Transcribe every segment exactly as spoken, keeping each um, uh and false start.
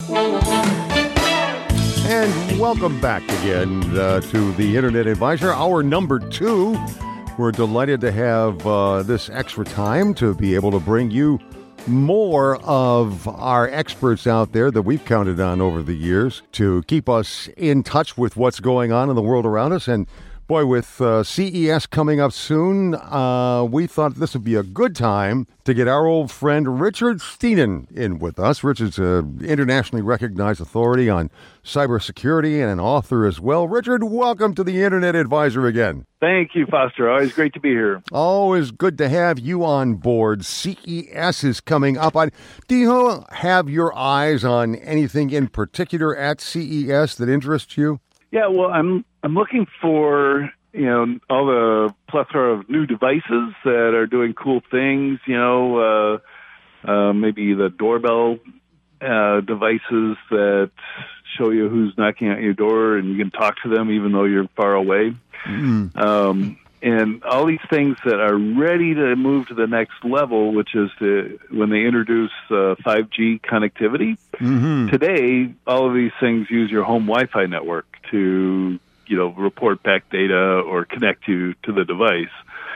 And welcome back again uh, to the Internet Advisor, hour number two. We're delighted to have uh, this extra time to be able to bring you more of our experts out there that we've counted on over the years to keep us in touch with what's going on in the world around us. And boy, with uh, C E S coming up soon, uh, we thought this would be a good time to get our old friend Richard Stiennon in with us. Richard's an internationally recognized authority on cybersecurity and an author as well. Richard, welcome to the Internet Advisor again. Thank you, Foster. Always great to be here. Always good to have you on board. C E S is coming up. On. Do you have your eyes on anything in particular at C E S that interests you? Yeah, well, I'm I'm looking for, you know, all the plethora of new devices that are doing cool things, you know, uh, uh, maybe the doorbell uh, devices that show you who's knocking at your door and you can talk to them even though you're far away. Mm-hmm. Um, and all these things that are ready to move to the next level, which is to, when they introduce uh, five G connectivity. Mm-hmm. Today, all of these things use your home Wi-Fi network to, you know, report back data or connect you to the device.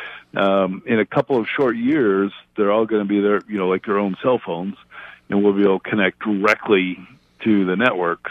Um, in a couple of short years, they're all going to be their, you know, like their own cell phones, and we'll be able to connect directly to the networks.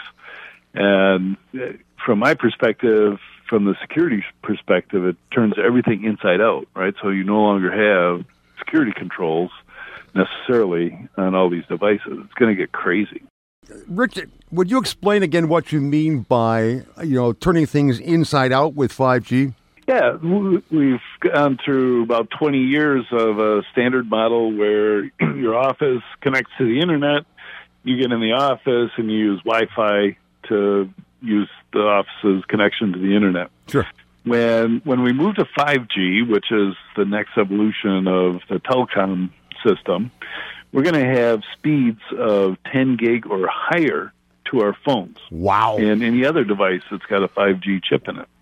And from my perspective, from the security perspective, it turns everything inside out, right? So you no longer have security controls necessarily on all these devices. It's going to get crazy. Richard, would you explain again what you mean by, you know, turning things inside out with five G? Yeah, we've gone through about twenty years of a standard model where your office connects to the internet. You get in the office and you use Wi-Fi to use the office's connection to the internet. Sure. When when we move to five G, which is the next evolution of the telecom system, we're going to have speeds of ten gig or higher to our phones. Wow. And any other device that's got a five G chip in it.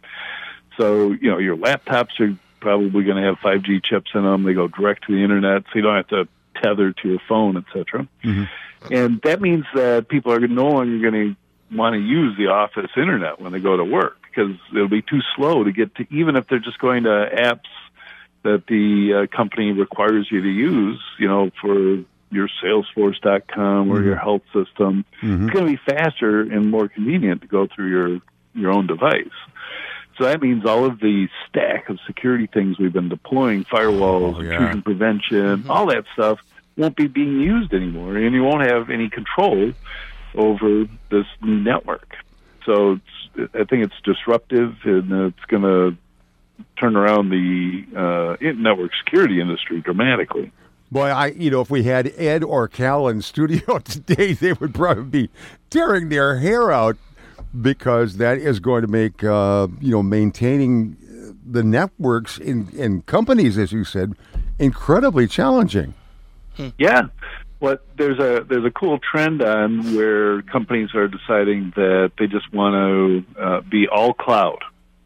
So, you know, your laptops are probably going to have five G chips in them. They go direct to the internet, so you don't have to tether to your phone, et cetera. Mm-hmm. And that means that people are no longer going to want to use the office internet when they go to work because it'll be too slow to get to, even if they're just going to apps that the uh, company requires you to use, you know, for your Salesforce dot com or mm-hmm. your health system. Mm-hmm. It's going to be faster and more convenient to go through your, your own device. So that means all of the stack of security things we've been deploying, firewalls, oh, yeah. intrusion prevention, mm-hmm. all that stuff won't be being used anymore, and you won't have any control over this new network. So it's, I think it's disruptive, and it's going to turn around the uh, network security industry dramatically. Boy, I you know, if we had Ed or Cal in studio today, they would probably be tearing their hair out because that is going to make, uh, you know, maintaining the networks in, in companies, as you said, incredibly challenging. Yeah. Well, there's a there's a cool trend on where companies are deciding that they just want to uh, be all cloud.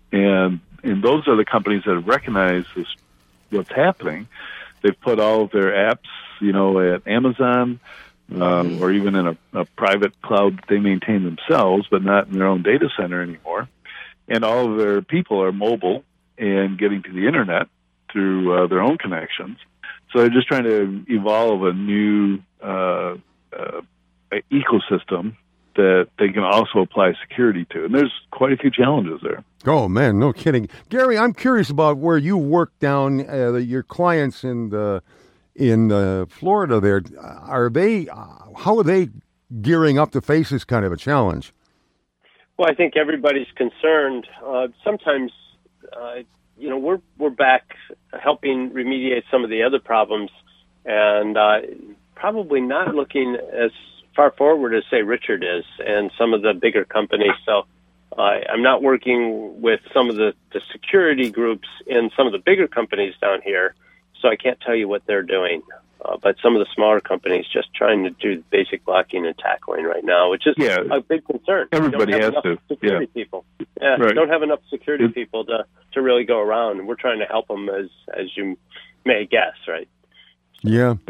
And and those are the companies that have recognized this, what's happening. They've put all of their apps, you know, at Amazon um, or even in a, a private cloud that they maintain themselves, but not in their own data center anymore. And all of their people are mobile and getting to the internet through uh, their own connections. So they're just trying to evolve a new uh, uh, ecosystem that they can also apply security to. And there's quite a few challenges there. Oh, man, no kidding. Gary, I'm curious about where you work down, uh, your clients in the, in uh, Florida there. Are they, uh, how are they gearing up to face this kind of a challenge? Well, I think everybody's concerned. Uh, sometimes, uh, you know, we're we're back helping remediate some of the other problems and uh, probably not looking as far forward as, say, Richard is and some of the bigger companies. So uh, I'm not working with some of the, the security groups in some of the bigger companies down here, so I can't tell you what they're doing. Uh, but some of the smaller companies just trying to do basic blocking and tackling right now, which is yeah, a big concern. Everybody has to. Security yeah. people. Yeah, right. Don't have enough security it, people to, to really go around. And we're trying to help them as, as you may guess, right? Yeah. yeah.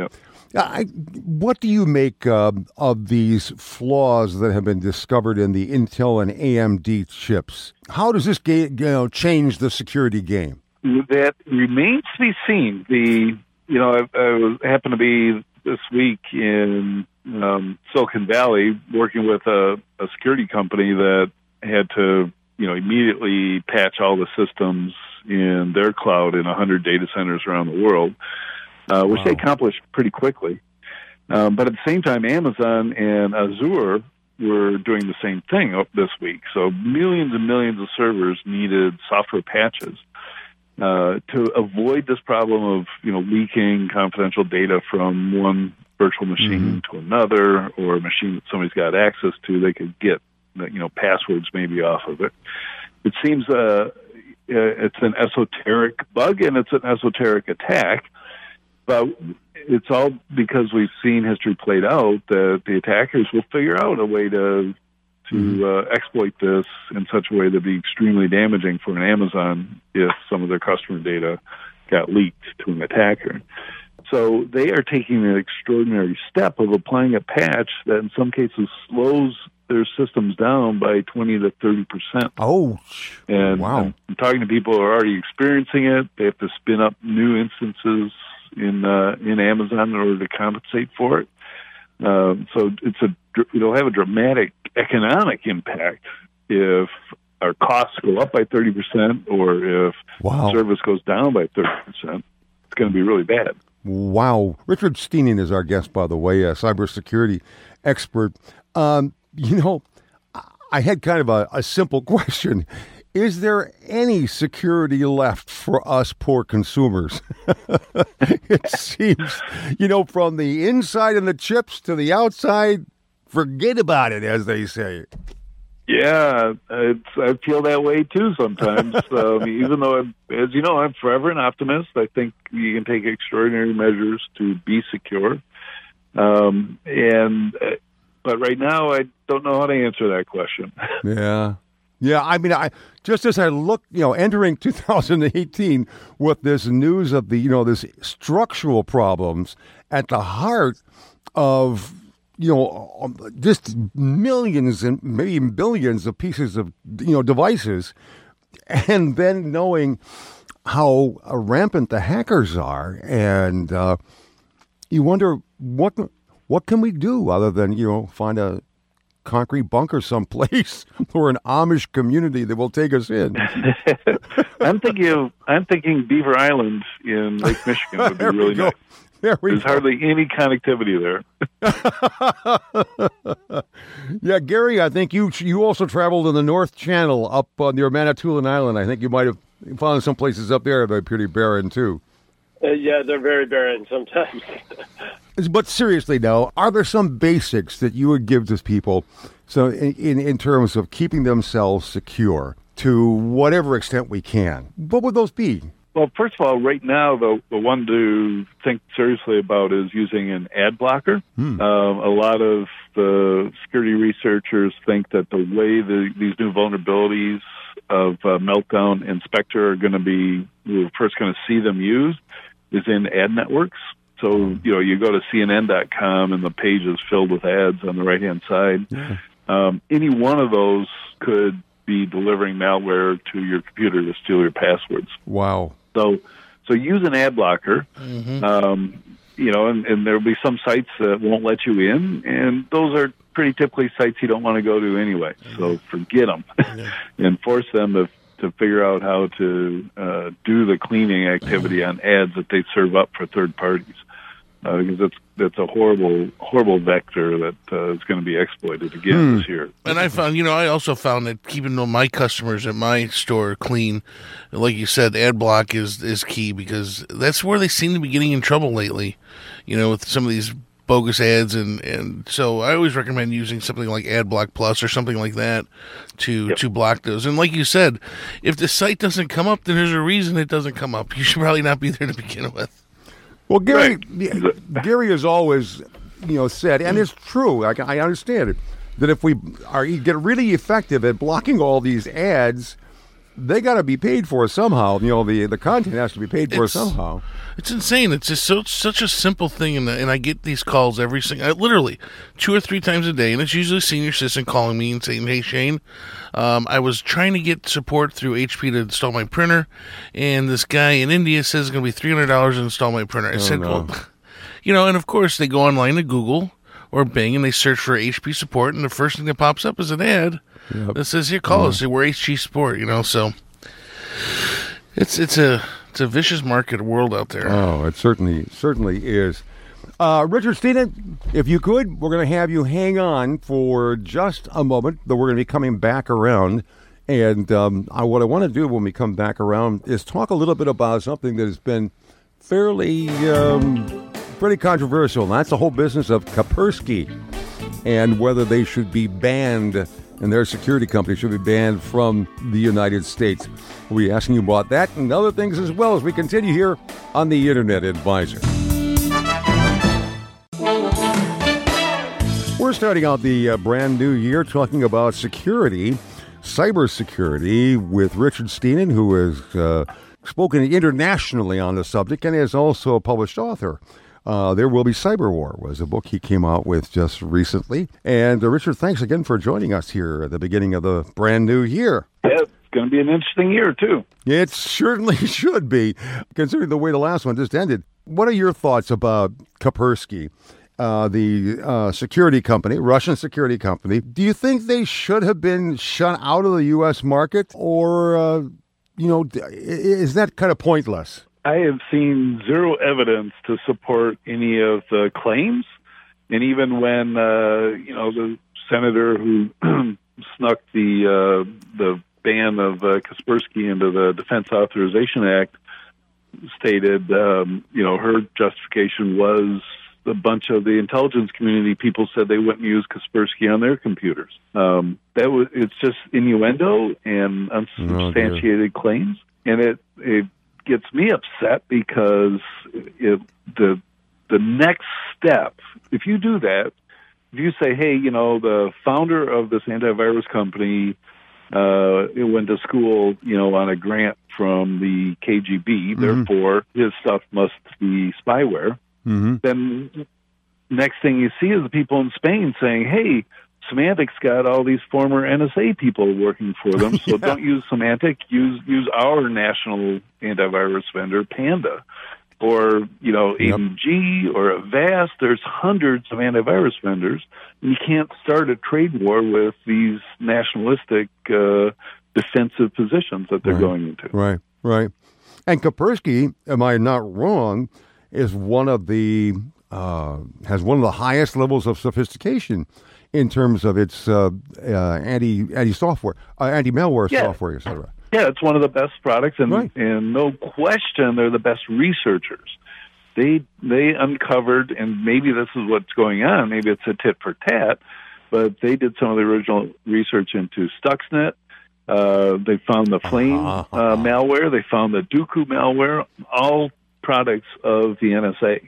I, what do you make uh, of these flaws that have been discovered in the Intel and A M D chips? How does this ga- you know, change the security game? That remains to be seen. The you know I, I was, happened to be this week in um, Silicon Valley working with a, a security company that had to you know immediately patch all the systems in their cloud in one hundred data centers around the world. Uh, which wow. they accomplished pretty quickly. Um, but at the same time, Amazon and Azure were doing the same thing this week. So millions and millions of servers needed software patches uh, to avoid this problem of you know leaking confidential data from one virtual machine mm-hmm. to another, or a machine that somebody's got access to. They could get you know passwords maybe off of it. It seems uh, it's an esoteric bug and it's an esoteric attack. But it's all because we've seen history played out that the attackers will figure out a way to to mm-hmm. uh, exploit this in such a way that would be extremely damaging for an Amazon if some of their customer data got leaked to an attacker. So they are taking an extraordinary step of applying a patch that in some cases slows their systems down by twenty to thirty percent. Oh, and wow. I'm talking to people who are already experiencing it. They have to spin up new instances in uh, in Amazon in order to compensate for it. Um, so it's a it'll have a dramatic economic impact if our costs go up by thirty percent or if wow. service goes down by thirty percent. It's going to be really bad. Wow. Richard Steening is our guest, by the way, a cybersecurity expert. Um, you know, I had kind of a, a simple question. Is there any security left for us poor consumers? It seems, you know, from the inside and the chips to the outside, forget about it, as they say. Yeah, it's, I feel that way too sometimes. um, even though, I'm, as you know, I'm forever an optimist. I think you can take extraordinary measures to be secure. Um, and uh, but right now, I don't know how to answer that question. Yeah. Yeah, I mean, I just as I look, you know, entering two thousand eighteen with this news of the, you know, this structural problems at the heart of, you know, just millions and maybe even billions of pieces of, you know, devices, and then knowing how rampant the hackers are, and uh, you wonder what what can we do other than, you know, find a concrete bunker someplace or an Amish community that will take us in. I'm thinking of, I'm thinking Beaver Island in Lake Michigan would be really nice. There we There's go. hardly any connectivity there. Yeah, Gary, I think you you also traveled in the North Channel up uh, near Manitoulin Island. I think you might have found some places up there that are pretty barren too. Uh, yeah, they're very barren sometimes. But seriously, now, are there some basics that you would give to people, so in, in, in terms of keeping themselves secure to whatever extent we can? What would those be? Well, first of all, right now, the, the one to think seriously about is using an ad blocker. Hmm. Um, a lot of the security researchers think that the way the, these new vulnerabilities of uh, Meltdown and Spectre are going to be, we're first going to see them used, is in ad networks. So, you know, you go to C N N dot com and the page is filled with ads on the right-hand side. Yeah. Um, any one of those could be delivering malware to your computer to steal your passwords. Wow. So so use an ad blocker, mm-hmm. um, you know, and, and there will be some sites that won't let you in, and those are pretty typically sites you don't want to go to anyway. Mm-hmm. So forget them mm-hmm. and force them to to figure out how to uh, do the cleaning activity on ads that they serve up for third parties. Uh, because that's that's a horrible horrible vector that uh, is going to be exploited again hmm. this year. And I found, you know, I also found that keeping my customers at my store clean, like you said, ad block is is key, because that's where they seem to be getting in trouble lately. You know, with some of these bogus ads, and, and so I always recommend using something like AdBlock Plus or something like that to yep. to block those. And like you said, if the site doesn't come up, then there's a reason it doesn't come up. You should probably not be there to begin with. Well, Gary, right. Gary has always, you know, said, and it's true, I, I understand it, that if we are get really effective at blocking all these ads, they got to be paid for somehow. You know, the the content has to be paid for It's- somehow. It's insane. It's just so such a simple thing, and and I get these calls every single, literally two or three times a day, and it's usually a senior citizen calling me and saying, "Hey Shane, um, I was trying to get support through H P to install my printer, and this guy in India says it's going to be three hundred dollars to install my printer." I said, no. "Well, you know," and of course they go online to Google or Bing and they search for H P support, and the first thing that pops up is an ad Yep. that says, "Here, call us. We're H P support." You know, so it's it's a it's a vicious market world out there. Oh, it certainly certainly is. Uh, Richard Steenan, if you could, we're going to have you hang on for just a moment. Though we're going to be coming back around, and um, I, what I want to do when we come back around is talk a little bit about something that has been fairly um, pretty controversial. And that's the whole business of Kaspersky and whether they should be banned, and their security company should be banned from the United States. We'll be asking you about that and other things as well as we continue here on the Internet Advisor. We're starting out the uh, brand new year talking about security, cybersecurity, with Richard Steenan, who has uh, spoken internationally on the subject and is also a published author. Uh, There Will Be Cyber War was a book he came out with just recently. And uh, Richard, thanks again for joining us here at the beginning of the brand new year. Yeah, it's going to be an interesting year, too. It certainly should be, considering the way the last one just ended. What are your thoughts about Kaspersky, uh, the uh, security company, Russian security company? Do you think they should have been shut out of the U S market, or, uh, you know, i- is that kind of pointless? I have seen zero evidence to support any of the claims. And even when, uh, you know, the senator who snuck the uh, the ban of uh, Kaspersky into the Defense Authorization Act stated, um, you know, her justification was a bunch of the intelligence community people said they wouldn't use Kaspersky on their computers. Um, that was it's just innuendo and unsubstantiated claims, and it it gets me upset because it, the the next step, if you do that, if you say, hey, you know, the founder of this antivirus company uh, it went to school, you know, on a grant from the K G B, Mm-hmm. therefore his stuff must be spyware, Mm-hmm. then next thing you see is the people in Spain saying, hey, Symantec's got all these former N S A people working for them, so Yeah. don't use Symantec, use use our national antivirus vendor, Panda, or, you know, Yep. A M G or Avast. There's hundreds of antivirus vendors, and you can't start a trade war with these nationalistic uh, defensive positions that they're Right. going into. Right, right. And Kaspersky, am I not wrong, is one of the uh, has one of the highest levels of sophistication in terms of its uh, uh, anti anti software, uh, anti malware Yeah. software, et cetera. Yeah, it's one of the best products, and Right. and no question, they're the best researchers. They they uncovered, and maybe this is what's going on. Maybe it's a tit for tat, but they did some of the original research into Stuxnet. Uh, they found the Flame Uh-huh. uh, malware. They found the Dooku malware. All products of the N S A.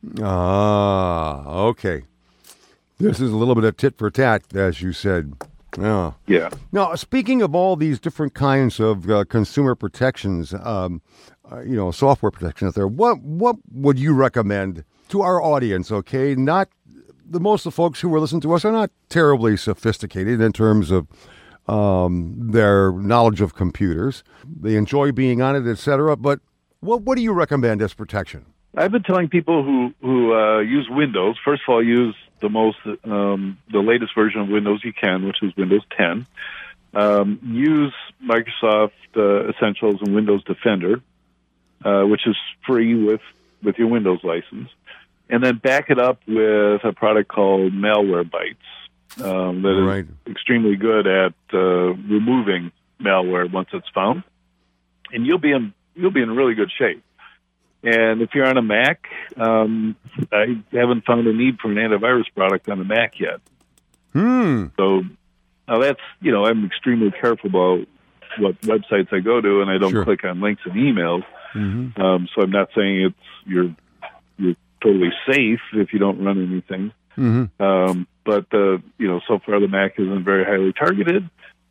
Ah, okay. This is a little bit of tit for tat, as you said. Yeah. Yeah. Now, speaking of all these different kinds of uh, consumer protections, um, uh, you know, software protection out there, what what would you recommend to our audience? Okay, not the most of the folks who are listening to us are not terribly sophisticated in terms of um, their knowledge of computers. They enjoy being on it, et cetera. But what what do you recommend as protection? I've been telling people who who uh, use Windows, first of all, use the most um, the latest version of Windows you can, which is Windows ten. Um, use Microsoft uh, Essentials and Windows Defender, uh, which is free with with your Windows license, and then back it up with a product called Malwarebytes um, that Right. is extremely good at uh, removing malware once it's found, and you'll be in you'll be in really good shape. And if you're on a Mac, um, I haven't found a need for an antivirus product on a Mac yet. Hmm. So now that's, you know, I'm extremely careful about what websites I go to, and I don't Sure. click on links and emails. Mm-hmm. Um, so I'm not saying it's you're you're totally safe if you don't run anything. Mm-hmm. Um, but uh, you know, so far the Mac isn't very highly targeted,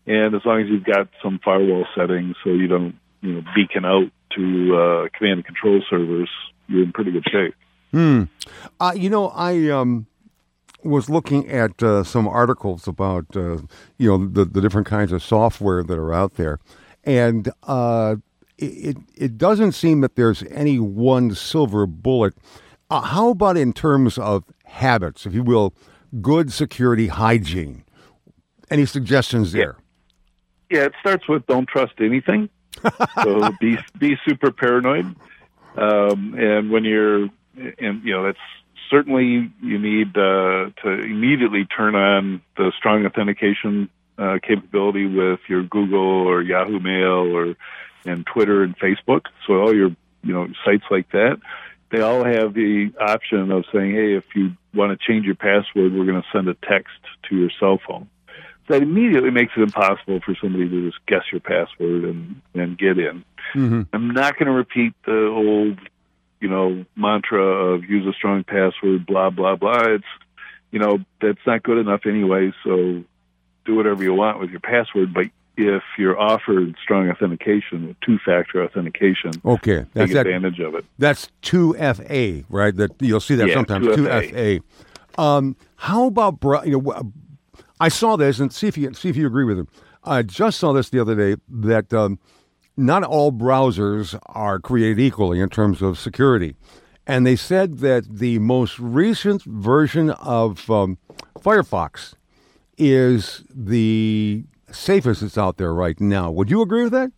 and as long as you've got some firewall settings so you don't, you know, beacon out to uh, command and control servers, you're in pretty good shape. Hmm. Uh, you know, I um, was looking at uh, some articles about, uh, you know, the, the different kinds of software that are out there. And uh, it, it doesn't seem that there's any one silver bullet. Uh, how about in terms of habits, if you will, good security hygiene? Any suggestions there? Yeah, yeah, it starts with don't trust anything. So be be super paranoid. Um, and when you're, and you know, that's certainly you need uh, to immediately turn on the strong authentication uh, capability with your Google or Yahoo Mail or and Twitter and Facebook. So all your, you know, sites like that, they all have the option of saying, hey, if you want to change your password, we're going to send a text to your cell phone. That immediately makes it impossible for somebody to just guess your password and, and get in. Mm-hmm. I'm not going to repeat the old, you know, mantra of use a strong password, blah, blah, blah. It's, you know, that's not good enough anyway, so do whatever you want with your password. But if you're offered strong authentication, two-factor authentication, okay, that's take that, advantage of it. That's two F A, right? That you'll see that yeah, sometimes, two F A. Um, how about, you know, I saw this, and see if you see if you agree with it. I just saw this the other day, that um, not all browsers are created equally in terms of security. And they said that the most recent version of um, Firefox is the safest that's out there right now. Would you agree with that?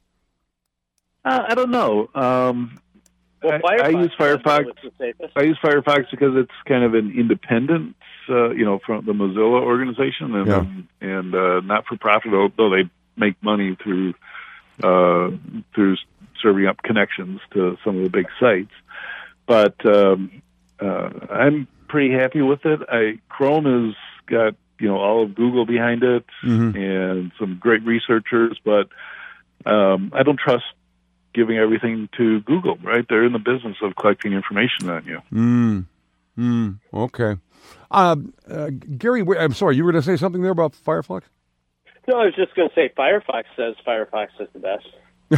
Uh, I don't know. Um, Well, I, I use Firefox. I use Firefox because it's kind of an independent, uh, you know, from the Mozilla organization, and Yeah. and uh, not for profit, although they make money through uh, through serving up connections to some of the big sites. But um, uh, I'm pretty happy with it. I Chrome has got, you know, all of Google behind it, Mhm. and some great researchers, but um, I don't trust giving everything to Google, right? They're in the business of collecting information on you. Mm. Mm. Okay. Uh, uh, Gary, wait, I'm sorry, you were going to say something there about Firefox? No, I was just going to say Firefox says Firefox is the best.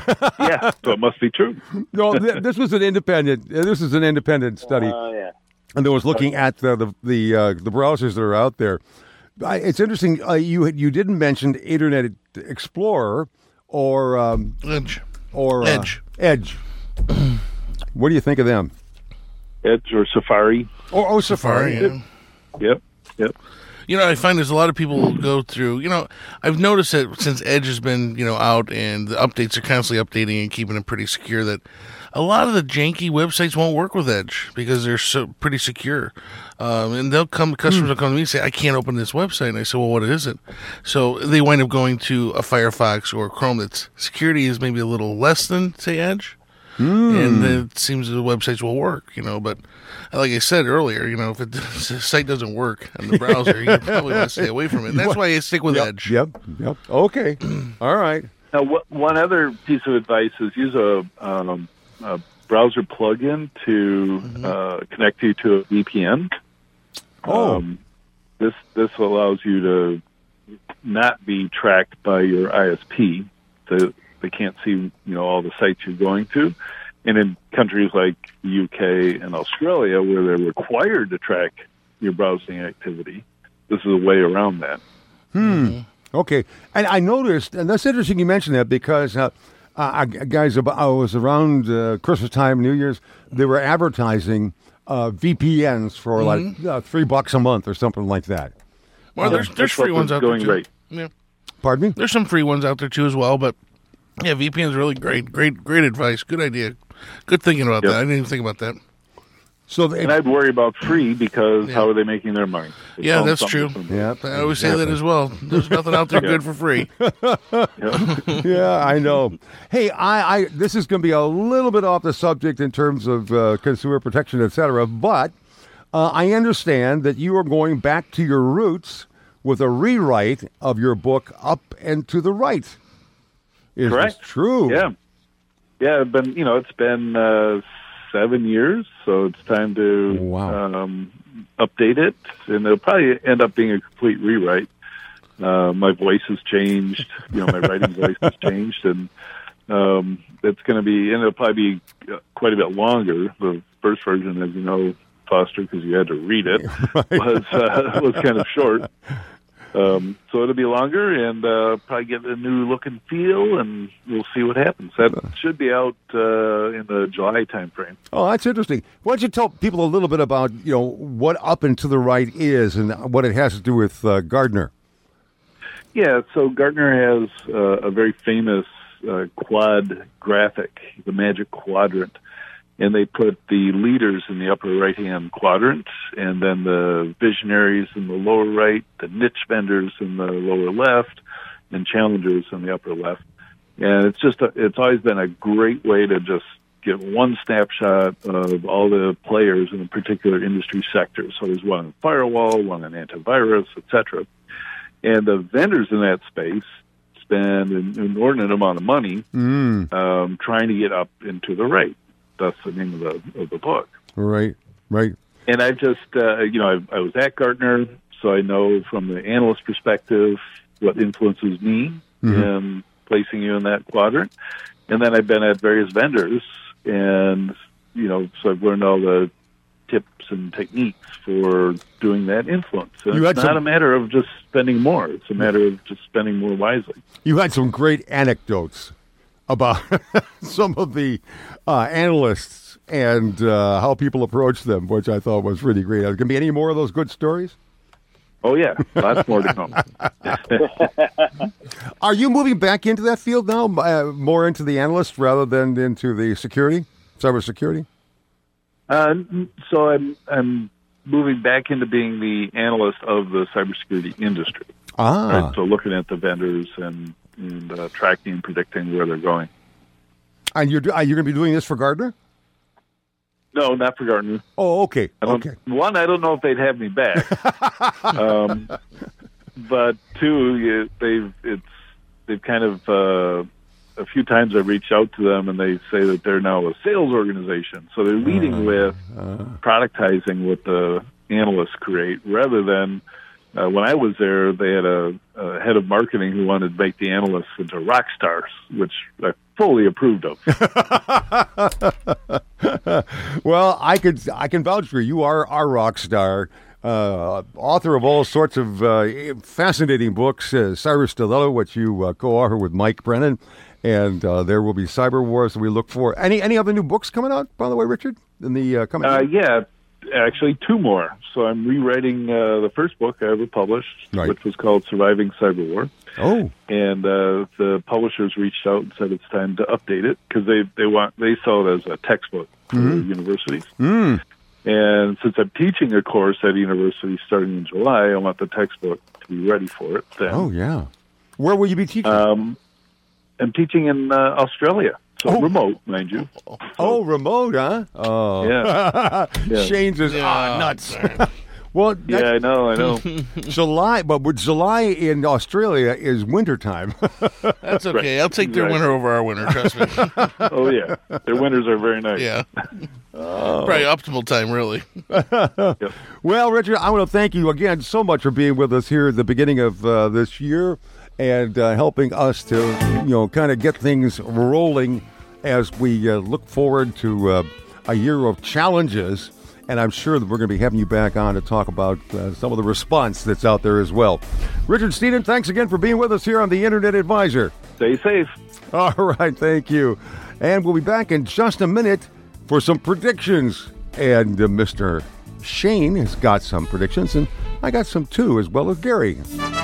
Yeah, so it must be true. No, th- this was an independent. uh, This is an independent study, Oh, yeah. and it was looking at the the the, uh, the browsers that are out there. I, it's interesting. Uh, you had- you didn't mention Internet Explorer or um, Edge. or uh, Edge. Edge. What do you think of them? Edge or Safari. Or oh, Safari. Yeah. Yep, yep. You know, I find there's a lot of people who go through, you know, I've noticed that since Edge has been, you know, out and the updates are constantly updating and keeping it pretty secure, that a lot of the janky websites won't work with Edge because they're so pretty secure. Um, and they'll come, customers will come to me and say, I can't open this website. And I say, well, what is it? So they wind up going to a Firefox or Chrome that's security is maybe a little less than, say, Edge. And it seems the websites will work, you know, but like I said earlier, you know, if it, if the site doesn't work on the browser, you probably want to stay away from it. And that's why I stick with Yep, Edge. Yep. Yep. Okay. All right. Now, wh- one other piece of advice is use a, um, a browser plugin to uh, connect you to a V P N. Oh. Um, this this allows you to not be tracked by your I S P. The, they can't see, you know, all the sites you're going to. And in countries like the U K and Australia, where they're required to track your browsing activity, this is a way around that. Hmm. Okay. And I noticed, and that's interesting you mentioned that because, uh, uh, guys, I was around uh, Christmas time, New Year's, they were advertising uh, V P Ns for like uh, three bucks a month or something like that. Well, there's, there's free ones out there, going too. great. Yeah. Pardon me? There's some free ones out there, too, as well, but yeah, V P N's really great. Great, great advice. Good idea. Good thinking about Yep. that. I didn't even think about that. So they, And I'd worry about free because Yeah. how are they making their money? They Yeah, found that's something true. from- yeah, I always say that as well. There's nothing out there good for free. Yep. yeah, I know. Hey, I, I this is going to be a little bit off the subject in terms of uh, consumer protection, et cetera, but uh, I understand that you are going back to your roots with a rewrite of your book, Up and to the Right. Is Correct. this true? Yeah. Yeah, it's been, you know, it's been uh, seven years, so it's time to Wow. um, update it, and it'll probably end up being a complete rewrite. Uh, my voice has changed. You know, my writing voice has changed, and um, it's going to be, and it'll probably be quite a bit longer. The first version, as you know, Foster, because you had to read it, right. was uh, was kind of short. Um, so it'll be longer, and uh, probably get a new look and feel, and we'll see what happens. That should be out uh, in the July timeframe. Oh, that's interesting. Why don't you tell people a little bit about, you know, what Up and to the Right is and what it has to do with uh, Gardner? Yeah, so Gardner has uh, a very famous uh, quad graphic, the Magic Quadrant. And they put the leaders in the upper right-hand quadrant, and then the visionaries in the lower right, the niche vendors in the lower left, and challengers in the upper left. And it's just a, it's always been a great way to just get one snapshot of all the players in a particular industry sector. So there's one in firewall, one in antivirus, et cetera. And the vendors in that space spend an inordinate amount of money mm. um, trying to get up into the right. That's the name of the of the book. Right, right. And I just, uh, you know, I, I was at Gartner, so I know from the analyst perspective what influences me mm-hmm. in placing you in that quadrant. And then I've been at various vendors, and, you know, so I've learned all the tips and techniques for doing that influence. And you it's not some... a matter of just spending more. It's a matter of just spending more wisely. You had some great anecdotes about some of the uh, analysts and uh, how people approach them, which I thought was really great. Are there going to be any more of those good stories? Oh, yeah. Lots more to come. Are you moving back into that field now, uh, more into the analyst rather than into the security, cybersecurity? Uh, so I'm, I'm moving back into being the analyst of the cybersecurity industry. Ah. Right? So looking at the vendors and and uh, tracking and predicting where they're going. And you're are you going to be doing this for Gardner? No, not for Gardner. Oh, okay. I don't, okay. One, I don't know if they'd have me back. um, but two, you, they've it's they've kind of uh, a few times I've reached out to them, and they say that they're now a sales organization. So they're leading uh, with uh, productizing what the analysts create, rather than Uh, when I was there, they had a, a head of marketing who wanted to make the analysts into rock stars, which I fully approved of. Well, I could I can vouch for you. You are our rock star, uh, author of all sorts of uh, fascinating books. Uh, Cyber Stiletto, which you uh, co-author with Mike Brennan, and uh, there will be Cyber Wars that we look for. Any any other new books coming out, by the way, Richard? In the uh, coming uh, yeah. Actually, two more. So I'm rewriting uh, the first book I ever published, right. which was called Surviving Cyber War. Oh, and uh, the publishers reached out and said it's time to update it because they they want they saw it as a textbook for mm-hmm. universities. Mm. And since I'm teaching a course at a university starting in July, I want the textbook to be ready for it then. Oh yeah, where will you be teaching? Um, I'm teaching in uh, Australia. So oh. remote, mind you. So, oh, remote, huh? Oh. Yeah. yeah. Shane's is yeah. ah, nuts. Well, that, yeah, I know, I know. July, but with July in Australia is wintertime. That's okay. Right. I'll take their right. winter over our winter, trust me. Oh, yeah. Their winters are very nice. Yeah. Oh. Probably optimal time, really. Yep. Well, Richard, I want to thank you again so much for being with us here at the beginning of uh, this year. And uh, helping us to, you know, kind of get things rolling as we uh, look forward to uh, a year of challenges. And I'm sure that we're going to be having you back on to talk about uh, some of the response that's out there as well. Richard Stedman, thanks again for being with us here on the Internet Advisor. Stay safe. All right, thank you. And we'll be back in just a minute for some predictions. And uh, Mister Shane has got some predictions, and I got some too, as well as Gary.